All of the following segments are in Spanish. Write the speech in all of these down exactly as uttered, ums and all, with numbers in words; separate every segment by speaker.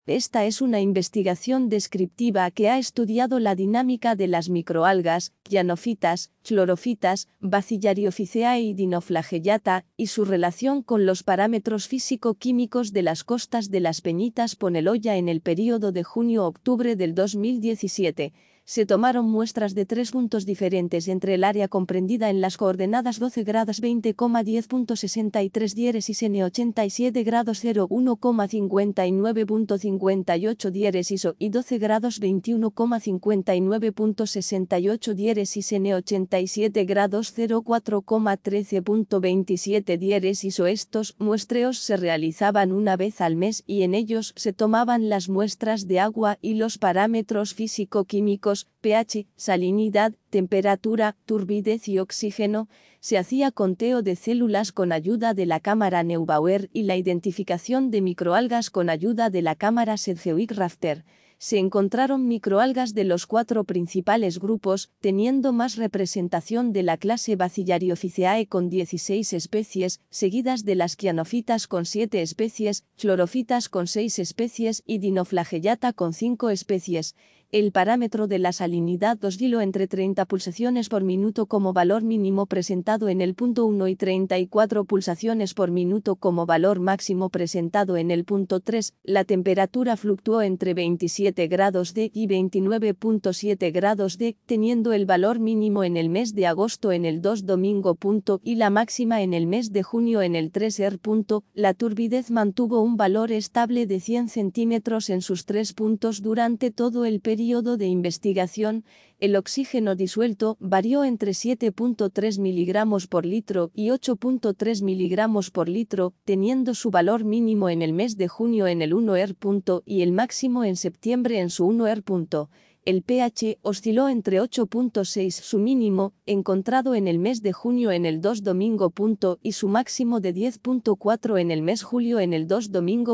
Speaker 1: Esta es una investigación descriptiva que ha estudiado la dinámica de las microalgas, cyanocitas, chlorofitas, Bacillariophyceae y Dinoflagellata, y su relación con los parámetros físico-químicos de las costas de las Peñitas Poneloya en el período de junio-octubre del dos mil diecisiete. Se tomaron muestras de tres puntos diferentes entre el área comprendida en las coordenadas doce grados veinte, diez punto sesenta y tres diéresis n ochenta y siete grados cero uno, cincuenta y nueve punto cincuenta y ocho diéresis o y doce grados veintiuno, cincuenta y nueve punto sesenta y ocho diéresis n ochenta y siete grados cero cuatro, trece punto veintisiete diéresis o. Estos muestreos se realizaban una vez al mes y en ellos se tomaban las muestras de agua y los parámetros físico-químicos, pH, salinidad, temperatura, turbidez y oxígeno. Se hacía conteo de células con ayuda de la cámara Neubauer y la identificación de microalgas con ayuda de la cámara Sedgwick-Rafter. Se encontraron microalgas de los cuatro principales grupos, teniendo más representación de la clase Bacillariophyceae con dieciséis especies, seguidas de las cianofitas con siete especies, chlorofitas con seis especies y Dinoflagellata con cinco especies. El parámetro de la salinidad osciló entre treinta pulsaciones por minuto como valor mínimo presentado en el punto uno y treinta y cuatro pulsaciones por minuto como valor máximo presentado en el punto tres. La temperatura fluctuó entre veintisiete grados D y veintinueve punto siete grados D, teniendo el valor mínimo en el mes de agosto en el dos domingo. Y la máxima en el mes de junio en el tres er. La turbidez mantuvo un valor estable de cien centímetros en sus tres puntos durante todo el periodo periodo de investigación. El oxígeno disuelto varió entre siete punto tres miligramos por litro y ocho punto tres miligramos por litro, teniendo su valor mínimo en el mes de junio en el uno er. Y el máximo en septiembre en su uno er. El pH osciló entre ocho punto seis, su mínimo, encontrado en el mes de junio en el dos domingo. Y su máximo de diez punto cuatro en el mes julio en el dos domingo.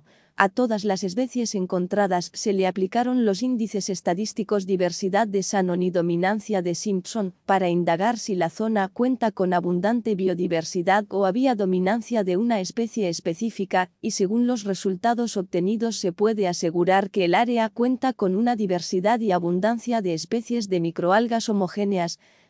Speaker 1: A todas las especies encontradas se le aplicaron los índices estadísticos diversidad de Shannon y dominancia de Simpson para indagar si la zona cuenta con abundante biodiversidad o había dominancia de una especie específica, y según los resultados obtenidos se puede asegurar que el área cuenta con una diversidad y abundancia de especies de microalgas homogéneas.